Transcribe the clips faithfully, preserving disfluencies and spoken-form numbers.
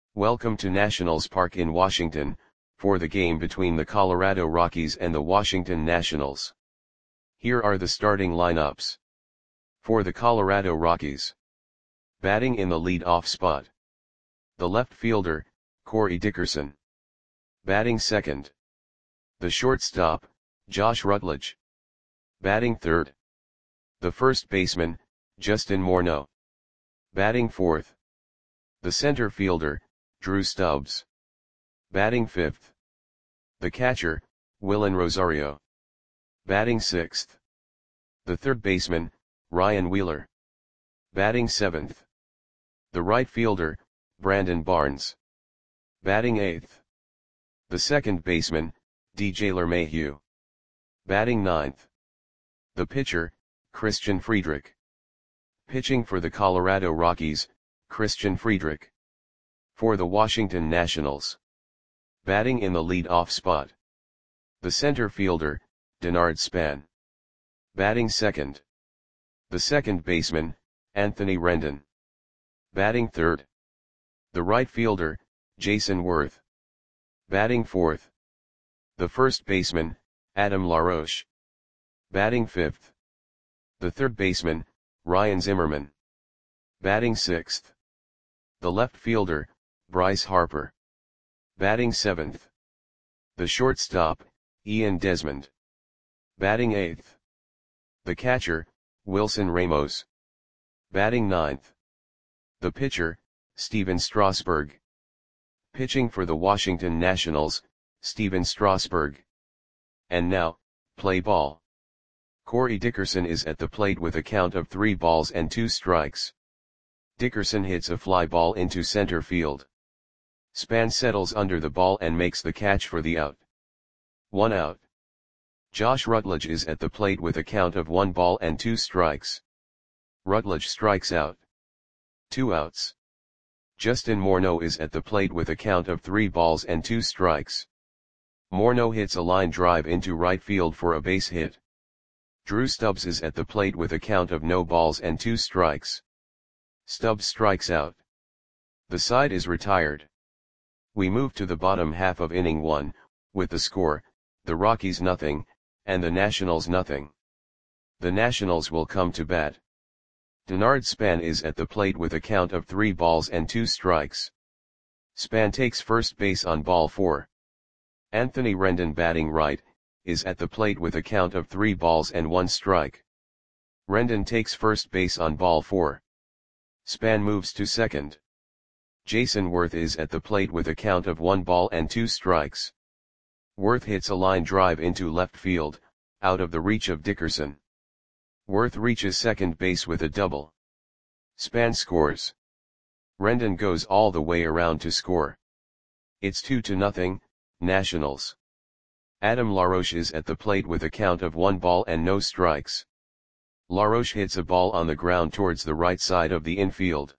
Welcome to Nationals Park in Washington, for the game between the Colorado Rockies and the Washington Nationals. Here are the starting lineups. For the Colorado Rockies. Batting in the lead-off spot. The left fielder, Corey Dickerson. Batting second. The shortstop, Josh Rutledge. Batting third. The first baseman, Justin Morneau. Batting fourth. The center fielder, Drew Stubbs. Batting fifth. The catcher, Willen Rosario. Batting sixth. The third baseman, Ryan Wheeler. Batting seventh. The right fielder, Brandon Barnes. Batting eighth. The second baseman, D J LeMahieu. Batting ninth. The pitcher, Christian Friedrich. Pitching for the Colorado Rockies, Christian Friedrich. For the Washington Nationals. Batting in the lead-off spot. The center fielder, Denard Span. Batting second. The second baseman, Anthony Rendon. Batting third. The right fielder, Jason Worth. Batting fourth. The first baseman, Adam LaRoche. Batting fifth. The third baseman, Ryan Zimmerman. Batting sixth. The left fielder, Bryce Harper. Batting seventh. The shortstop, Ian Desmond. Batting eighth. The catcher, Wilson Ramos. Batting ninth. The pitcher, Stephen Strasburg. Pitching for the Washington Nationals, Stephen Strasburg. And now, play ball. Corey Dickerson is at the plate with a count of three balls and two strikes. Dickerson hits a fly ball into center field. Span settles under the ball and makes the catch for the out. One out. Josh Rutledge is at the plate with a count of one ball and two strikes. Rutledge strikes out. Two outs. Justin Morneau is at the plate with a count of three balls and two strikes. Morneau hits a line drive into right field for a base hit. Drew Stubbs is at the plate with a count of no balls and two strikes. Stubbs strikes out. The side is retired. We move to the bottom half of inning one, with the score, the Rockies nothing, and the Nationals nothing. The Nationals will come to bat. Denard Span is at the plate with a count of three balls and two strikes. Span takes first base on ball four. Anthony Rendon, batting right, is at the plate with a count of three balls and one strike. Rendon takes first base on ball four. Span moves to second. Jason Worth is at the plate with a count of one ball and two strikes. Worth hits a line drive into left field, out of the reach of Dickerson. Worth reaches second base with a double. Span scores. Rendon goes all the way around to score. It's two to nothing, Nationals. Adam LaRoche is at the plate with a count of one ball and no strikes. LaRoche hits a ball on the ground towards the right side of the infield.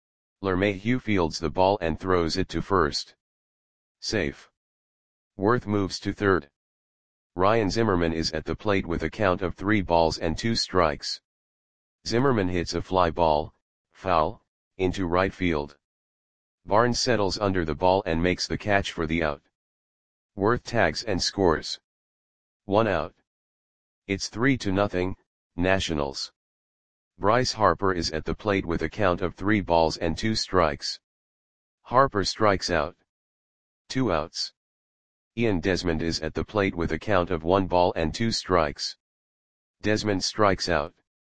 LeMahieu fields the ball and throws it to first. Safe. Worth moves to third. Ryan Zimmerman is at the plate with a count of three balls and two strikes. Zimmerman hits a fly ball, foul, into right field. Barnes settles under the ball and makes the catch for the out. Worth tags and scores. One out. It's three to nothing, Nationals. Bryce Harper is at the plate with a count of three balls and two strikes. Harper strikes out. Two outs. Ian Desmond is at the plate with a count of one ball and two strikes. Desmond strikes out.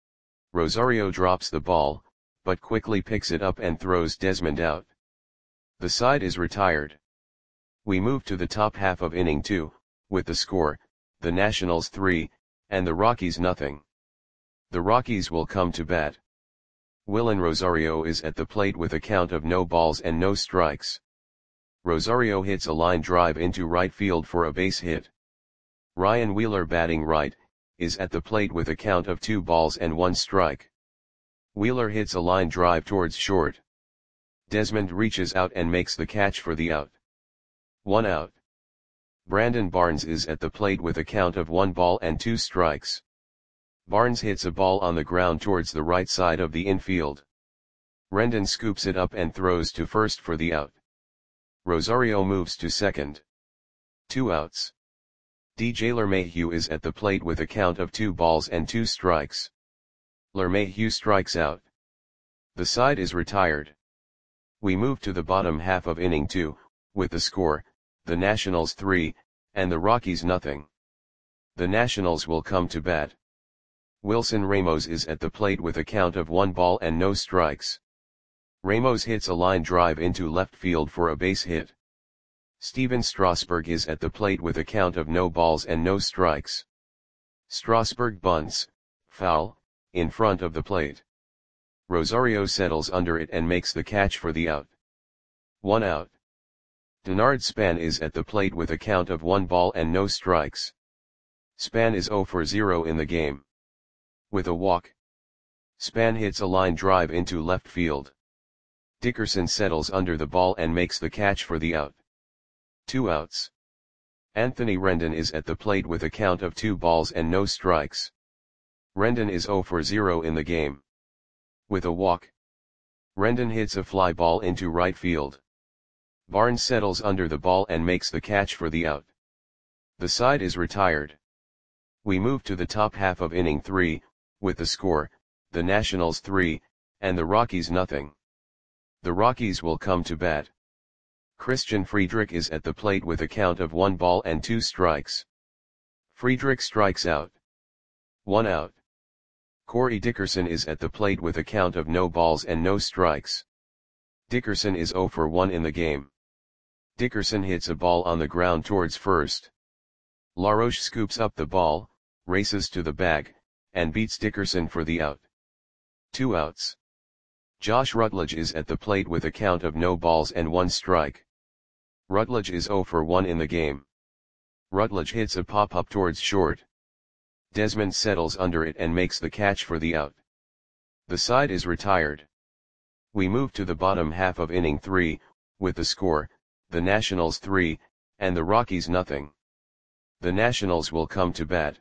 Rosario drops the ball, but quickly picks it up and throws Desmond out. The side is retired. We move to the top half of inning two, with the score, the Nationals three, and the Rockies nothing. The Rockies will come to bat. Willen Rosario is at the plate with a count of no balls and no strikes. Rosario hits a line drive into right field for a base hit. Ryan Wheeler, batting right, is at the plate with a count of two balls and one strike. Wheeler hits a line drive towards short. Desmond reaches out and makes the catch for the out. One out. Brandon Barnes is at the plate with a count of one ball and two strikes. Barnes hits a ball on the ground towards the right side of the infield. Rendon scoops it up and throws to first for the out. Rosario moves to second. Two outs. D J LeMahieu is at the plate with a count of two balls and two strikes. LeMahieu strikes out. The side is retired. We move to the bottom half of inning two, with the score, the Nationals three, and the Rockies nothing. The Nationals will come to bat. Wilson Ramos is at the plate with a count of one ball and no strikes. Ramos hits a line drive into left field for a base hit. Steven Strasburg is at the plate with a count of no balls and no strikes. Strasburg bunts, foul, in front of the plate. Rosario settles under it and makes the catch for the out. One out. Denard Span is at the plate with a count of one ball and no strikes. Span is zero for zero in the game. With a walk, Span hits a line drive into left field. Dickerson settles under the ball and makes the catch for the out. Two outs. Anthony Rendon is at the plate with a count of two balls and no strikes. Rendon is zero for zero in the game. With a walk, Rendon hits a fly ball into right field. Barnes settles under the ball and makes the catch for the out. The side is retired. We move to the top half of inning three, with the score, the Nationals three, and the Rockies nothing. The Rockies will come to bat. Christian Friedrich is at the plate with a count of one ball and two strikes. Friedrich strikes out. One out. Corey Dickerson is at the plate with a count of no balls and no strikes. Dickerson is zero for one in the game. Dickerson hits a ball on the ground towards first. LaRoche scoops up the ball, races to the bag, and beats Dickerson for the out. Two outs. Josh Rutledge is at the plate with a count of no balls and one strike. Rutledge is zero for one in the game. Rutledge hits a pop-up towards short. Desmond settles under it and makes the catch for the out. The side is retired. We move to the bottom half of inning three, with the score, the Nationals three, and the Rockies nothing. The Nationals will come to bat.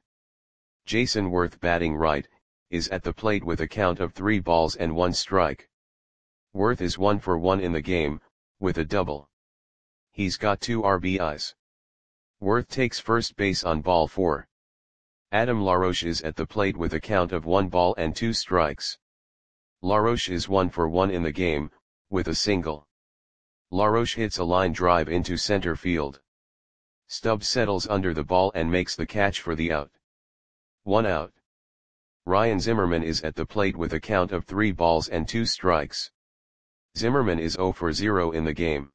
Jason Worth, batting right, is at the plate with a count of three balls and one strike. Worth is one for one in the game, with a double. He's got two R B Is. Worth takes first base on ball four. Adam LaRoche is at the plate with a count of one ball and two strikes. LaRoche is one for one in the game, with a single. LaRoche hits a line drive into center field. Stubbs settles under the ball and makes the catch for the out. One out. Ryan Zimmerman is at the plate with a count of three balls and two strikes. Zimmerman is zero for zero in the game.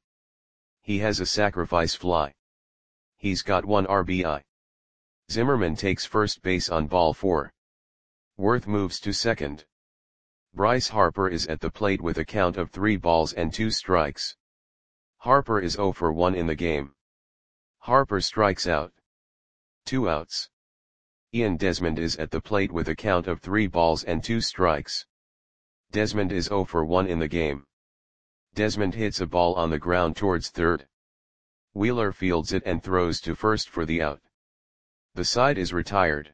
He has a sacrifice fly. He's got one R B I. Zimmerman takes first base on ball four. Worth moves to second. Bryce Harper is at the plate with a count of three balls and two strikes. Harper is zero for one in the game. Harper strikes out. Two outs. Ian Desmond is at the plate with a count of three balls and two strikes. Desmond is zero for one in the game. Desmond hits a ball on the ground towards third. Wheeler fields it and throws to first for the out. The side is retired.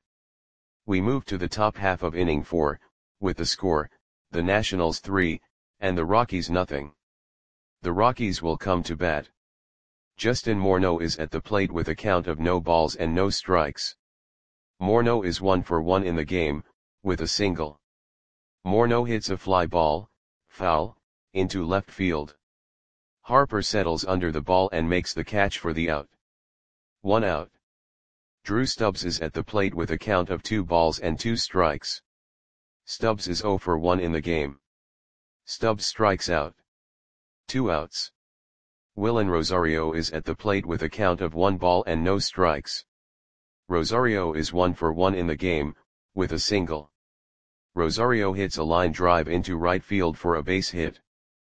We move to the top half of inning four, with the score, the Nationals three, and the Rockies nothing. The Rockies will come to bat. Justin Morneau is at the plate with a count of no balls and no strikes. Morneau is one for one in the game, with a single. Morneau hits a fly ball, foul, into left field. Harper settles under the ball and makes the catch for the out. One out. Drew Stubbs is at the plate with a count of two balls and two strikes. Stubbs is zero for one in the game. Stubbs strikes out. Two outs. Willen Rosario is at the plate with a count of one ball and no strikes. Rosario is one for one in the game, with a single. Rosario hits a line drive into right field for a base hit.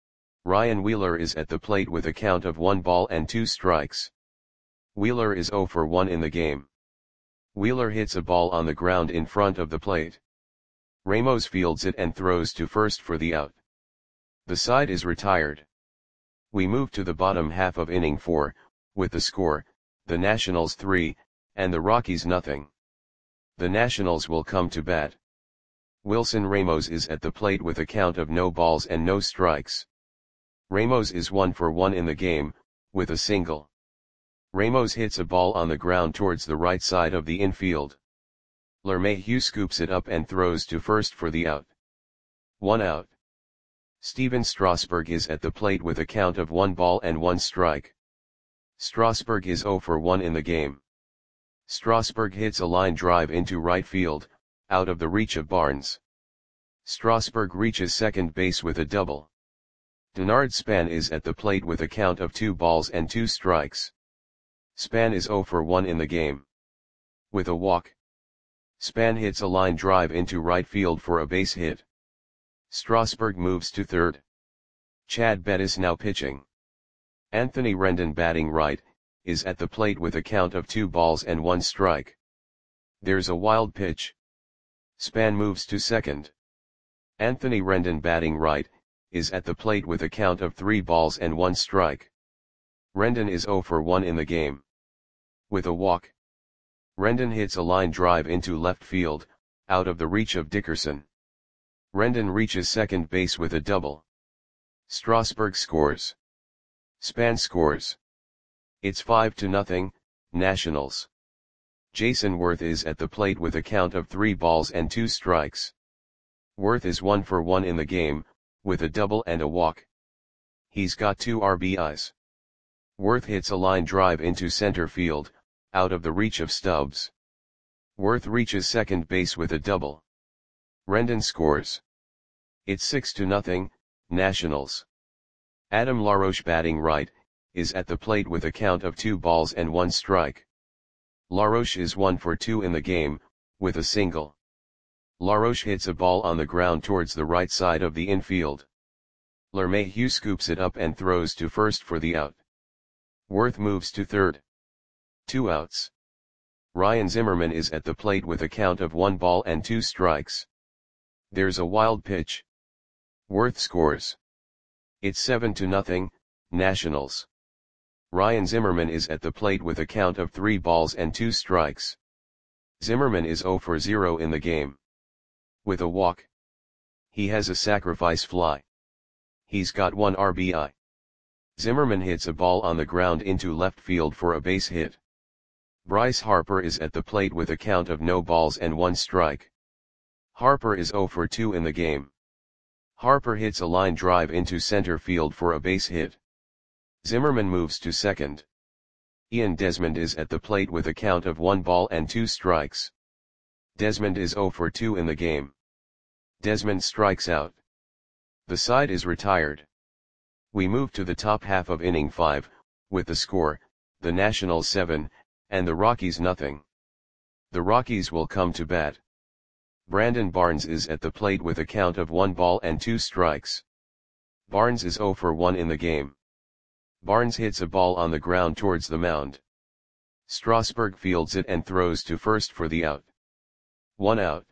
Ryan Wheeler is at the plate with a count of one ball and two strikes. Wheeler is zero for one in the game. Wheeler hits a ball on the ground in front of the plate. Ramos fields it and throws to first for the out. The side is retired. We move to the bottom half of inning four, with the score, the Nationals three, and the Rockies nothing. The Nationals will come to bat. Wilson Ramos is at the plate with a count of no balls and no strikes. Ramos is one for one in the game, with a single. Ramos hits a ball on the ground towards the right side of the infield. LeMahieu scoops it up and throws to first for the out. One out. Steven Strasburg is at the plate with a count of one ball and one strike. Strasburg is zero for one in the game. Strasburg hits a line drive into right field, out of the reach of Barnes. Strasburg reaches second base with a double. Denard Span is at the plate with a count of two balls and two strikes. Span is zero for one in the game. With a walk. Span hits a line drive into right field for a base hit. Strasburg moves to third. Chad Bettis now pitching. Anthony Rendon batting right, is at the plate with a count of two balls and one strike. There's a wild pitch. Span moves to second. Anthony Rendon batting right, is at the plate with a count of three balls and one strike. Rendon is zero for one in the game. With a walk. Rendon hits a line drive into left field, out of the reach of Dickerson. Rendon reaches second base with a double. Strasburg scores. Span scores. It's five to nothing, Nationals. Jason Worth is at the plate with a count of three balls and two strikes. Worth is one for one in the game, with a double and a walk. He's got two R B Is. Worth hits a line drive into center field, out of the reach of Stubbs. Worth reaches second base with a double. Rendon scores. It's six to nothing, Nationals. Adam LaRoche batting right, is at the plate with a count of two balls and one strike. LaRoche is one for two in the game, with a single. LaRoche hits a ball on the ground towards the right side of the infield. LeMahieu scoops it up and throws to first for the out. Worth moves to third. Two outs. Ryan Zimmerman is at the plate with a count of one ball and two strikes. There's a wild pitch. Worth scores. It's seven to nothing, Nationals. Ryan Zimmerman is at the plate with a count of three balls and two strikes. Zimmerman is zero for zero in the game. With a walk. He has a sacrifice fly. He's got one R B I. Zimmerman hits a ball on the ground into left field for a base hit. Bryce Harper is at the plate with a count of no balls and one strike. Harper is zero for two in the game. Harper hits a line drive into center field for a base hit. Zimmerman moves to second. Ian Desmond is at the plate with a count of one ball and two strikes. Desmond is zero for two in the game. Desmond strikes out. The side is retired. We move to the top half of inning five, with the score, the Nationals seven, and the Rockies nothing. The Rockies will come to bat. Brandon Barnes is at the plate with a count of one ball and two strikes. Barnes is zero for one in the game. Barnes hits a ball on the ground towards the mound. Strasburg fields it and throws to first for the out. One out.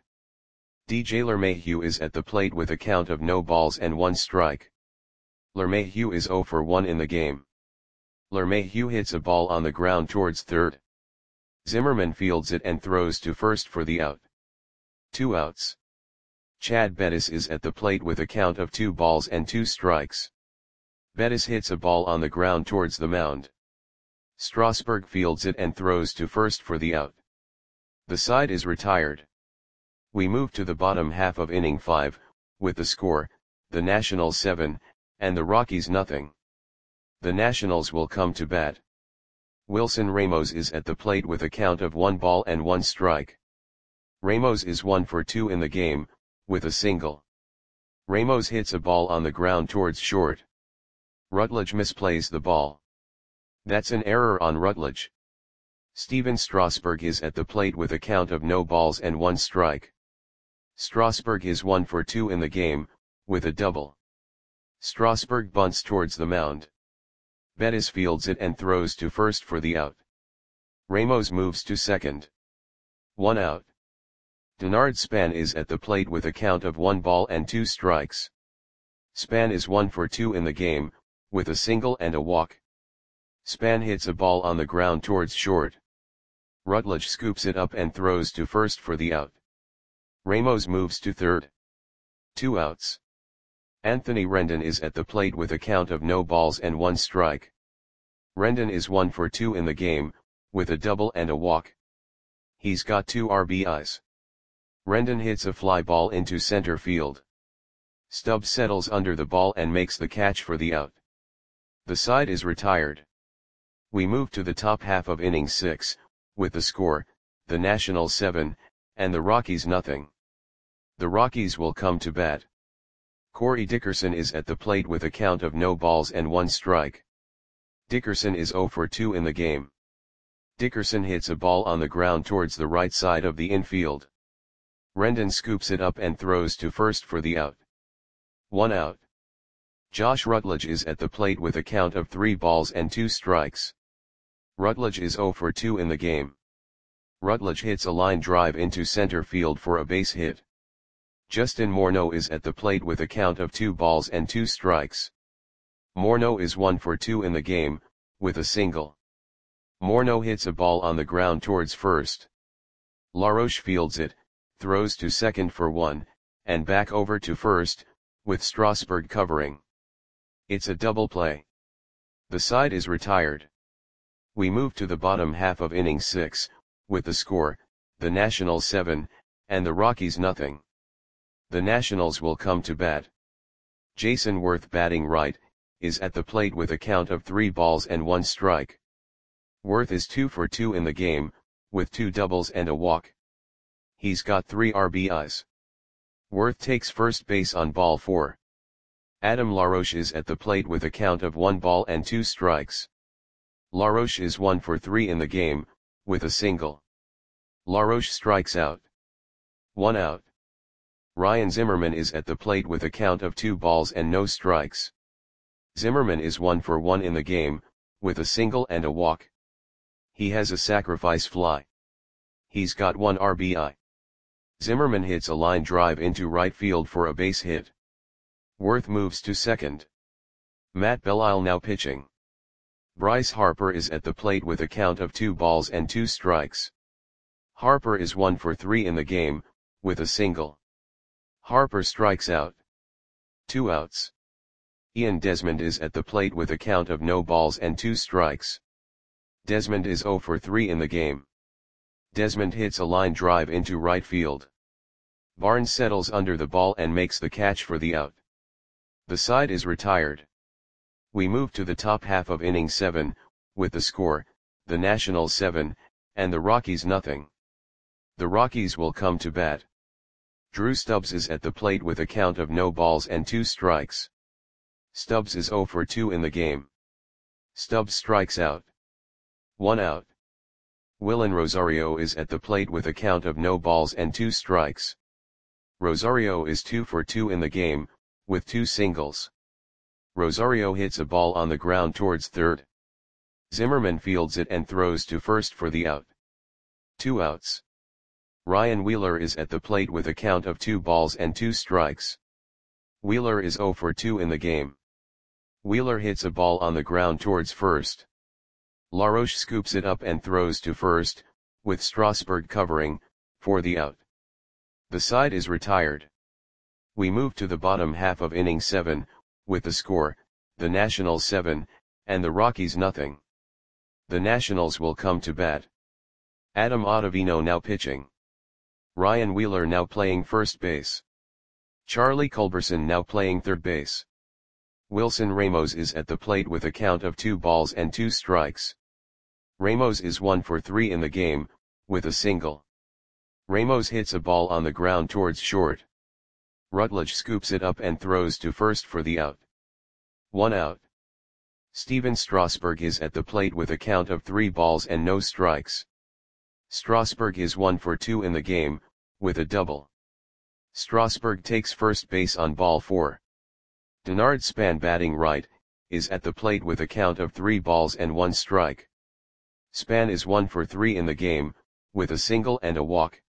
D J LeMahieu is at the plate with a count of no balls and one strike. LeMahieu is zero for one in the game. LeMahieu hits a ball on the ground towards third. Zimmerman fields it and throws to first for the out. Two outs. Chad Bettis is at the plate with a count of two balls and two strikes. Bettis hits a ball on the ground towards the mound. Strasburg fields it and throws to first for the out. The side is retired. We move to the bottom half of inning five, with the score, the Nationals seven, and the Rockies nothing. The Nationals will come to bat. Wilson Ramos is at the plate with a count of one ball and one strike. Ramos is one for two in the game, with a single. Ramos hits a ball on the ground towards short. Rutledge misplays the ball. That's an error on Rutledge. Steven Strasburg is at the plate with a count of no balls and one strike. Strasburg is one for two in the game, with a double. Strasburg bunts towards the mound. Bettis fields it and throws to first for the out. Ramos moves to second. One out. Denard Span is at the plate with a count of one ball and two strikes. Span is one for two in the game, with a single and a walk. Span hits a ball on the ground towards short. Rutledge scoops it up and throws to first for the out. Ramos moves to third. Two outs. Anthony Rendon is at the plate with a count of no balls and one strike. Rendon is one for two in the game, with a double and a walk. He's got two R B Is. Rendon hits a fly ball into center field. Stubbs settles under the ball and makes the catch for the out. The side is retired. We move to the top half of inning six, with the score, the Nationals seven, and the Rockies nothing. The Rockies will come to bat. Corey Dickerson is at the plate with a count of no balls and one strike. Dickerson is zero for two in the game. Dickerson hits a ball on the ground towards the right side of the infield. Rendon scoops it up and throws to first for the out. One out. Josh Rutledge is at the plate with a count of three balls and two strikes. Rutledge is zero for two in the game. Rutledge hits a line drive into center field for a base hit. Justin Morneau is at the plate with a count of two balls and two strikes. Morneau is one for two in the game, with a single. Morneau hits a ball on the ground towards first. LaRoche fields it, throws to second for one, and back over to first, with Strasburg covering. It's a double play. The side is retired. We move to the bottom half of inning six, with the score, the Nationals seven, and the Rockies nothing. The Nationals will come to bat. Jason Worth, batting right, is at the plate with a count of three balls and one strike. Worth is two for two in the game, with two doubles and a walk. He's got three R B Is. Worth takes first base on ball four. Adam LaRoche is at the plate with a count of one ball and two strikes. LaRoche is one for three in the game, with a single. LaRoche strikes out. One out. Ryan Zimmerman is at the plate with a count of two balls and no strikes. Zimmerman is one for one in the game, with a single and a walk. He has a sacrifice fly. He's got one R B I. Zimmerman hits a line drive into right field for a base hit. Worth moves to second. Matt Belisle now pitching. Bryce Harper is at the plate with a count of two balls and two strikes. Harper is one for three in the game, with a single. Harper strikes out. Two outs. Ian Desmond is at the plate with a count of no balls and two strikes. Desmond is zero for three in the game. Desmond hits a line drive into right field. Barnes settles under the ball and makes the catch for the out. The side is retired. We move to the top half of inning seven, with the score, the Nationals seven, and the Rockies nothing. The Rockies will come to bat. Drew Stubbs is at the plate with a count of no balls and two strikes. Stubbs is zero for two in the game. Stubbs strikes out. One out. Willen Rosario is at the plate with a count of no balls and two strikes. Rosario is two for two in the game, with two singles. Rosario hits a ball on the ground towards third. Zimmerman fields it and throws to first for the out. Two outs. Ryan Wheeler is at the plate with a count of two balls and two strikes. Wheeler is zero for two in the game. Wheeler hits a ball on the ground towards first. LaRoche scoops it up and throws to first, with Strasburg covering, for the out. The side is retired. We move to the bottom half of inning seven, with the score, the Nationals seven, and the Rockies nothing. The Nationals will come to bat. Adam Ottavino now pitching. Ryan Wheeler now playing first base. Charlie Culberson now playing third base. Wilson Ramos is at the plate with a count of two balls and two strikes. Ramos is one for three in the game, with a single. Ramos hits a ball on the ground towards short. Rutledge scoops it up and throws to first for the out. One out. Steven Strasburg is at the plate with a count of three balls and no strikes. Strasburg is one for two in the game, with a double. Strasburg takes first base on ball four. Denard Span, batting right, is at the plate with a count of three balls and one strike. Span is one for three in the game, with a single and a walk.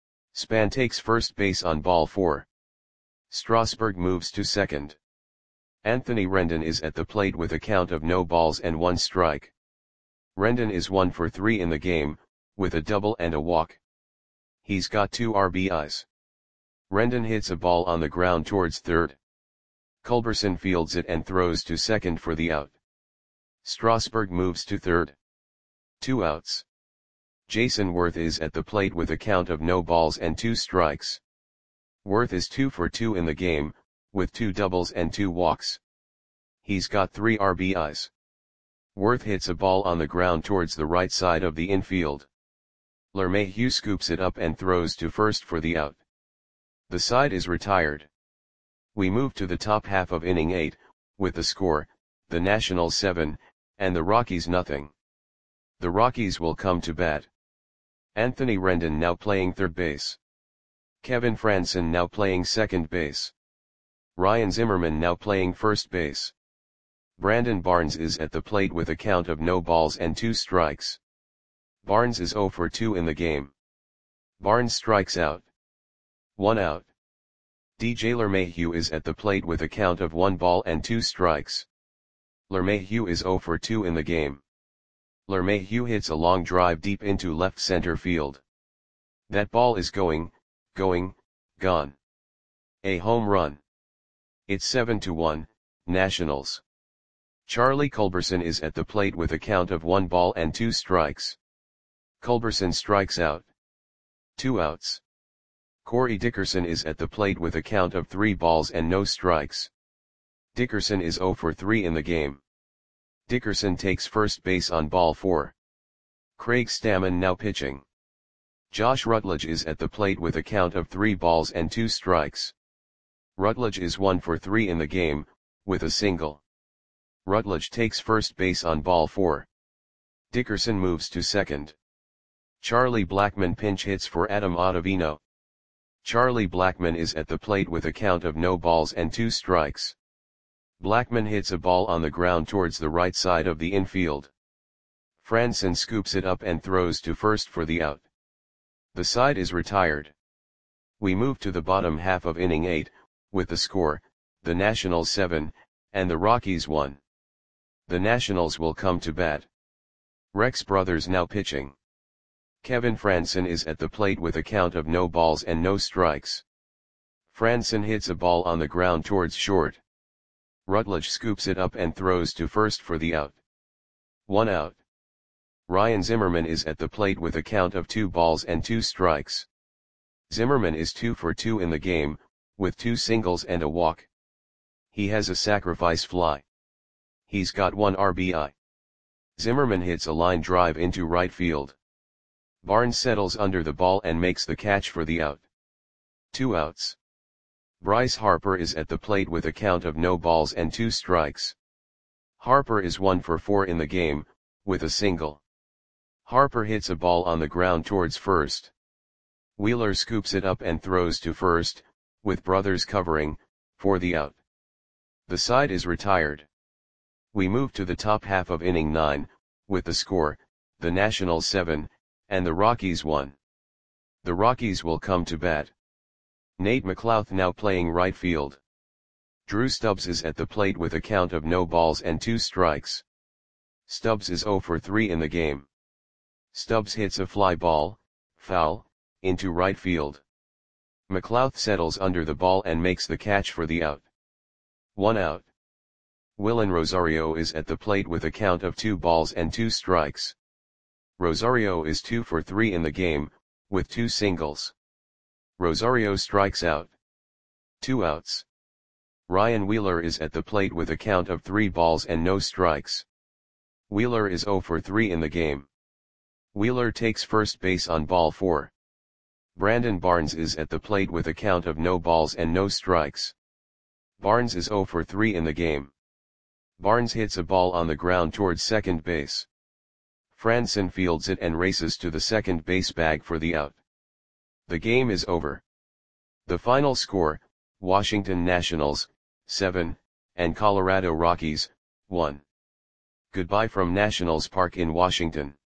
Span takes first base on ball four. Strasburg moves to second. Anthony Rendon is at the plate with a count of no balls and one strike. Rendon is one for three in the game, with a double and a walk. He's got two R B Is. Rendon hits a ball on the ground towards third. Culberson fields it and throws to second for the out. Strasburg moves to third. Two outs. Jason Worth is at the plate with a count of no balls and two strikes. Worth is two for two in the game, with two doubles and two walks. He's got three R B Is. Worth hits a ball on the ground towards the right side of the infield. LeMahieu scoops it up and throws to first for the out. The side is retired. We move to the top half of inning eight, with the score, the Nationals seven, and the Rockies nothing. The Rockies will come to bat. Anthony Rendon now playing third base. Kevin Frandsen now playing second base. Ryan Zimmerman now playing first base. Brandon Barnes is at the plate with a count of no balls and two strikes. Barnes is zero for two in the game. Barnes strikes out. One out. D J LeMahieu is at the plate with a count of one ball and two strikes. LeMahieu is zero for two in the game. LeMahieu hits a long drive deep into left center field. That ball is going, going, gone. A home run. It's seven to one, Nationals. Charlie Culberson is at the plate with a count of one ball and two strikes. Culberson strikes out. Two outs. Corey Dickerson is at the plate with a count of three balls and no strikes. Dickerson is zero for three in the game. Dickerson takes first base on ball four. Craig Stammen now pitching. Josh Rutledge is at the plate with a count of three balls and two strikes. Rutledge is one for three in the game, with a single. Rutledge takes first base on ball four. Dickerson moves to second. Charlie Blackmon pinch hits for Adam Ottavino. Charlie Blackmon is at the plate with a count of no balls and two strikes. Blackmon hits a ball on the ground towards the right side of the infield. Frandsen scoops it up and throws to first for the out. The side is retired. We move to the bottom half of inning eight, with the score, the Nationals seven, and the Rockies one. The Nationals will come to bat. Rex Brothers now pitching. Kevin Frandsen is at the plate with a count of no balls and no strikes. Frandsen hits a ball on the ground towards short. Rutledge scoops it up and throws to first for the out. One out. Ryan Zimmerman is at the plate with a count of two balls and two strikes. Zimmerman is two for two in the game, with two singles and a walk. He has a sacrifice fly. He's got one R B I. Zimmerman hits a line drive into right field. Barnes settles under the ball and makes the catch for the out. Two outs. Bryce Harper is at the plate with a count of no balls and two strikes. Harper is one for four in the game, with a single. Harper hits a ball on the ground towards first. Wheeler scoops it up and throws to first, with Brothers covering, for the out. The side is retired. We move to the top half of inning nine, with the score, the Nationals seven, and the Rockies one. The Rockies will come to bat. Nate McLouth now playing right field. Drew Stubbs is at the plate with a count of no balls and two strikes. Stubbs is zero for three in the game. Stubbs hits a fly ball, foul, into right field. McLouth settles under the ball and makes the catch for the out. One out. Willen Rosario is at the plate with a count of two balls and two strikes. Rosario is two for three in the game, with two singles. Rosario strikes out. Two outs. Ryan Wheeler is at the plate with a count of three balls and no strikes. Wheeler is zero for three in the game. Wheeler takes first base on ball four. Brandon Barnes is at the plate with a count of no balls and no strikes. Barnes is zero for three in the game. Barnes hits a ball on the ground towards second base. Frandsen fields it and races to the second base bag for the out. The game is over. The final score, Washington Nationals, seven, and Colorado Rockies, one. Goodbye from Nationals Park in Washington.